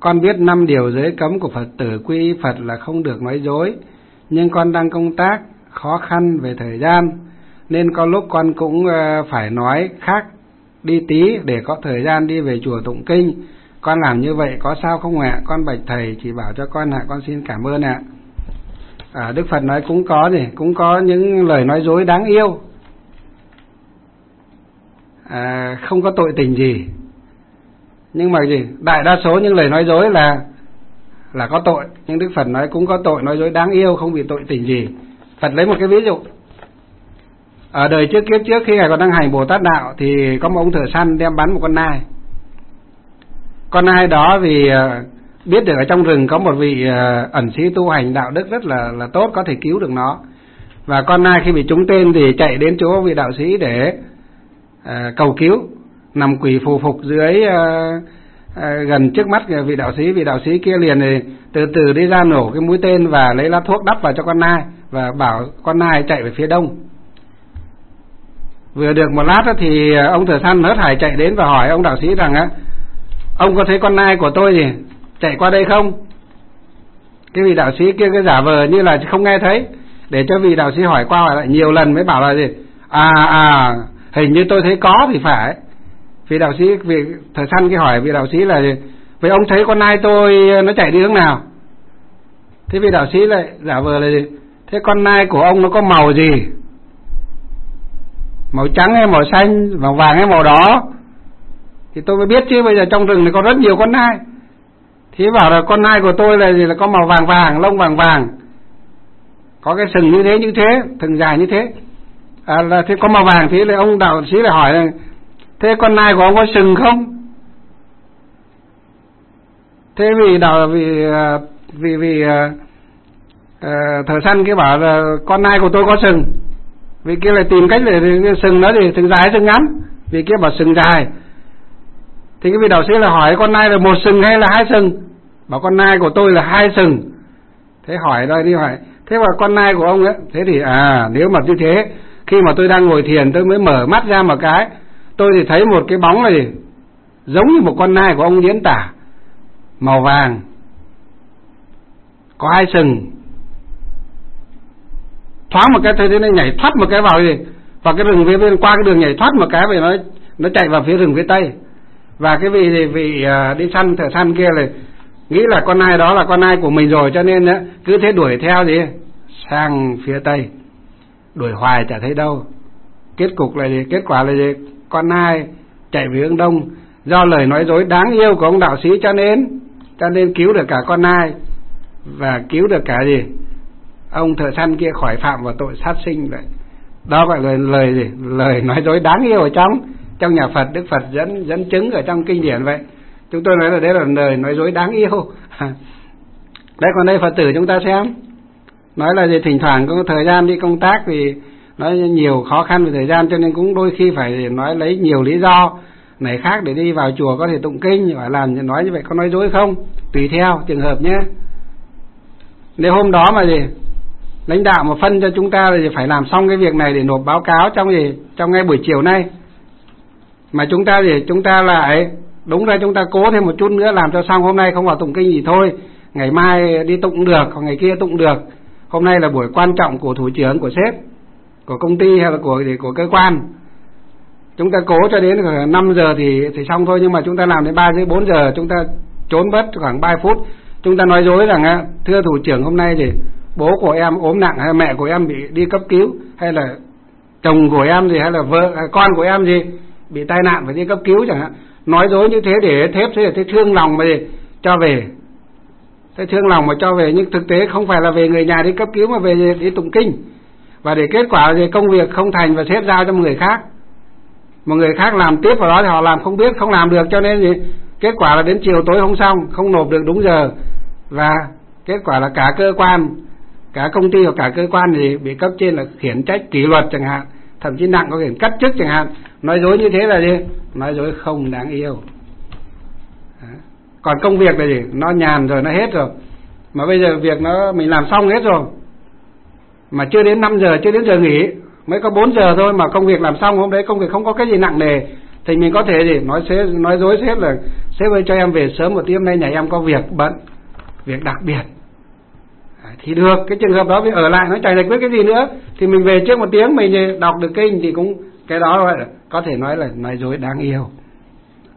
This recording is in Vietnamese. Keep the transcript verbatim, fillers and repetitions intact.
con biết năm điều giới cấm của Phật tử quy y Phật là không được nói dối, nhưng con đang công tác khó khăn về thời gian, nên có lúc con cũng phải nói khác đi tí để có thời gian đi về chùa tụng kinh. Con làm như vậy có sao không ạ? Con bạch thầy chỉ bảo cho con ạ, con xin cảm ơn ạ. À, Đức Phật nói cũng có gì, cũng có những lời nói dối đáng yêu, à, không có tội tình gì. Nhưng mà gì, đại đa số những lời nói dối là là có tội, nhưng Đức Phật nói cũng có tội nói dối đáng yêu, không bị tội tình gì. Phật lấy một cái ví dụ. Ở đời trước kiếp trước, khi Ngài còn đang hành Bồ Tát đạo, thì có một ông thợ săn đem bắn một con nai. Con nai đó vì biết được ở trong rừng có một vị ẩn sĩ tu hành đạo đức rất là là tốt, có thể cứu được nó. Và con nai khi bị trúng tên thì chạy đến chỗ vị đạo sĩ để uh, cầu cứu, nằm quỳ phù phục dưới uh, uh, gần trước mắt vị đạo sĩ. Vị đạo sĩ kia liền thì từ từ đi ra nổ cái mũi tên và lấy lá thuốc đắp vào cho con nai và bảo con nai chạy về phía đông. Vừa được một lát thì ông thợ săn hớt hải chạy đến và hỏi ông đạo sĩ rằng á, ông có thấy con nai của tôi gì chạy qua đây không? Cái vị đạo sĩ kia cứ giả vờ như là không nghe thấy, để cho vị đạo sĩ hỏi qua hỏi lại nhiều lần mới bảo là gì, à à hình như tôi thấy có thì phải. Vị đạo sĩ, vị thợ săn kia hỏi vị đạo sĩ là gì, vậy ông thấy con nai tôi nó chạy đi hướng nào? Thế vị đạo sĩ lại giả vờ là gì, thế con nai của ông nó có màu gì? Màu trắng hay màu xanh, màu vàng hay màu đỏ? Thì tôi mới biết chứ, bây giờ trong rừng này có rất nhiều con nai. Thì bảo là con nai của tôi là gì, là có màu vàng vàng, lông vàng vàng, có cái sừng như thế như thế, thừng dài như thế. À, là thế có màu vàng. Thế là ông đạo sĩ lại hỏi là, thế con nai của ông có sừng không? Thế vì đạo vì vì vì uh, uh, thợ săn kia bảo là con nai của tôi có sừng. Vì kia lại tìm cách để sừng nó thì sừng dài hay sừng ngắn? Vì kia bảo sừng dài. Thì cái vị đạo sĩ là hỏi con nai là một sừng hay là hai sừng? Bảo con nai của tôi là hai sừng. Thế hỏi rồi đi hỏi, thế mà con nai của ông ấy, thế thì à nếu mà như thế, khi mà tôi đang ngồi thiền tôi mới mở mắt ra một cái, tôi thì thấy một cái bóng này giống như một con nai của ông diễn tả, màu vàng, có hai sừng. Thoáng một cái thôi thế này nhảy thoát một cái vào gì, vào cái rừng phía bên, qua cái đường nhảy thoát một cái vậy nó nó chạy vào phía rừng phía tây. Và cái vị vị uh, đi săn thợ săn kia là nghĩ là con nai đó là con nai của mình rồi, cho nên uh, cứ thế đuổi theo gì sang phía tây, đuổi hoài chả thấy đâu. Kết cục là gì? Kết quả là gì? Con nai chạy về hướng đông. Do lời nói dối đáng yêu của ông đạo sĩ cho nên cho nên cứu được cả con nai và cứu được cả gì ông thợ săn kia khỏi phạm vào tội sát sinh vậy. Đó gọi là lời gì? Lời nói dối đáng yêu ở trong trong nhà Phật. Đức Phật dẫn dẫn chứng ở trong kinh điển vậy. Chúng tôi nói là đấy là lời nói dối đáng yêu. Đấy, còn đây Phật tử chúng ta xem, nói là gì, thỉnh thoảng có thời gian đi công tác vì nói nhiều khó khăn về thời gian, cho nên cũng đôi khi phải nói lấy nhiều lý do này khác để đi vào chùa có thể tụng kinh. Phải làm nói như vậy có nói dối không? Tùy theo trường hợp nhé. Nếu hôm đó mà gì lãnh đạo mà phân cho chúng ta là phải làm xong cái việc này để nộp báo cáo trong gì trong ngay buổi chiều nay, mà chúng ta gì chúng ta lại đúng ra chúng ta cố thêm một chút nữa làm cho xong, hôm nay không vào tụng kinh gì thôi, ngày mai đi tụng được, hoặc ngày kia tụng được. Hôm nay là buổi quan trọng của thủ trưởng, của sếp, của công ty hay là của của cơ quan, chúng ta cố cho đến năm giờ thì thì xong thôi, nhưng mà chúng ta làm đến ba rưỡi bốn giờ, chúng ta trốn mất khoảng ba phút, chúng ta nói dối rằng thưa thủ trưởng hôm nay thì bố của em ốm nặng, hay mẹ của em bị đi cấp cứu, hay là chồng của em gì, hay là vợ con của em gì bị tai nạn phải đi cấp cứu chẳng hạn. Nói dối như thế để thép thế là thế thương lòng mà gì cho về, thế thương lòng mà cho về, nhưng thực tế không phải là về người nhà đi cấp cứu mà về đi tụng kinh. Và để kết quả thì công việc không thành và sếp giao cho một người khác, một người khác làm tiếp vào đó thì họ làm không biết, không làm được, cho nên gì kết quả là đến chiều tối không xong, không nộp được đúng giờ, và kết quả là cả cơ quan, cả công ty hoặc cả cơ quan thì bị cấp trên là khiển trách kỷ luật chẳng hạn, thậm chí nặng có thể cắt chức chẳng hạn. Nói dối như thế là gì? Nói dối không đáng yêu. Còn công việc là gì? Nó nhàn rồi, nó hết rồi, mà bây giờ việc nó mình làm xong hết rồi, mà chưa đến năm giờ, chưa đến giờ nghỉ, mới có bốn giờ thôi mà công việc làm xong, hôm đấy công việc không có cái gì nặng nề, thì mình có thể gì nói sếp, nói dối sếp là sếp ơi cho em về sớm một tí, hôm nay nhà em có việc bận, việc đặc biệt. Thì được, cái trường hợp đó vì ở lại nó chẳng giải quyết cái gì nữa, thì mình về trước một tiếng mình đọc được kinh thì cũng cái đó gọi là có thể nói là nói dối đáng yêu.